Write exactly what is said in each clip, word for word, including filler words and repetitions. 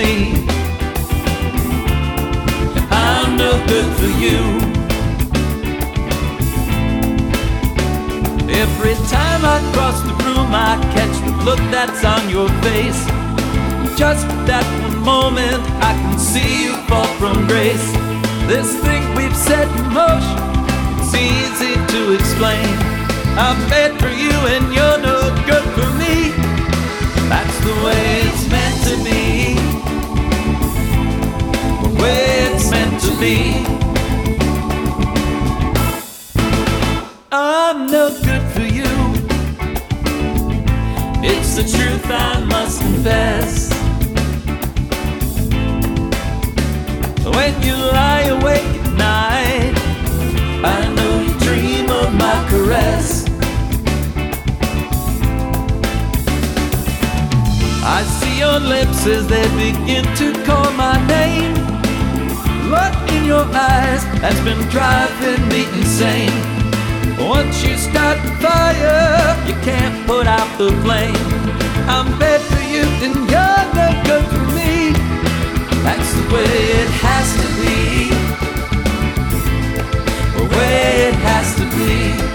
me. I'm no good for you. Every time I cross the room, I catch the look that's on your face. Just for that one moment, I can see you fall from grace. This thing we've set in motion, it's easy to explain. I'm made for you and you're no good for me. That's the way it's meant to be. The way it's meant to be. I'm no good for you. It's the truth I must confess. When you lie awake at night, I know you dream of my caress. I see your lips as they begin to call my name. Look in your eyes has been driving me insane. Once you start the fire, you can't put out the flame. I'm bad for you and you're no good for me. That's the way it has to be. The way it has to be.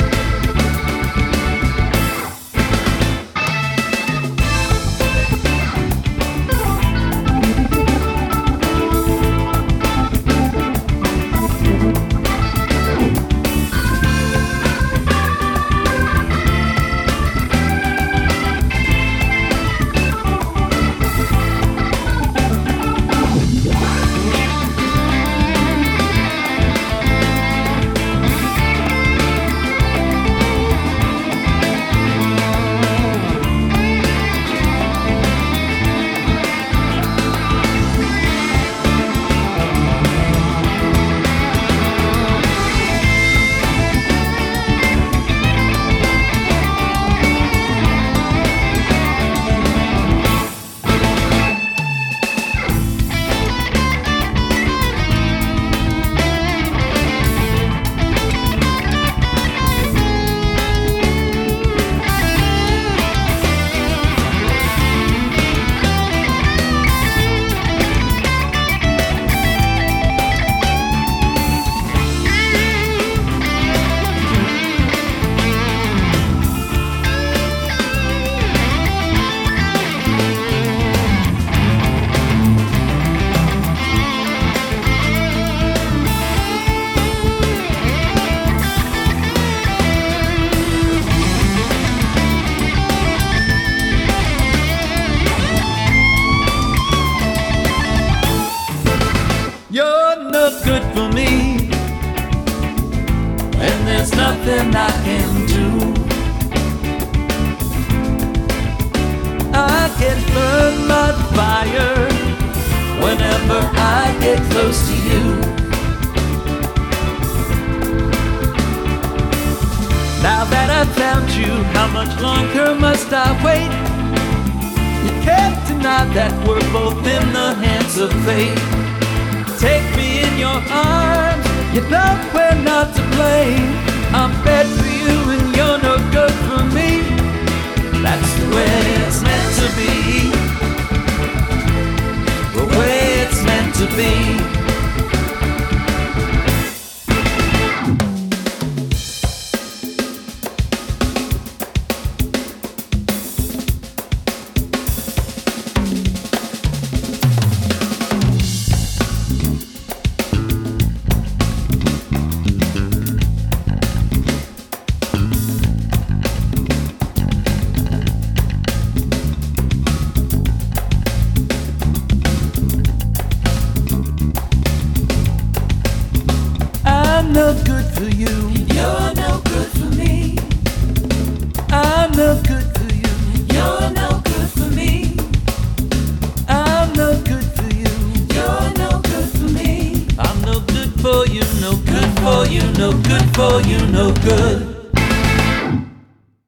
Good for me, and there's nothing I can do. I can burn my fire whenever I get close to you. Now that I've found you, how much longer must I wait? You can't deny that we're both in the hands of fate. Take me in your arms, you know we're not to blame. I'm bad for you and you're no good for me. That's the way it's meant to be. The way it's meant to be. I'm no good for you. You're no good for me. I'm no good for you. You're no good for me. I'm no good for you. You're no good for me. I'm no good for you, no good for you, no good for you, no good.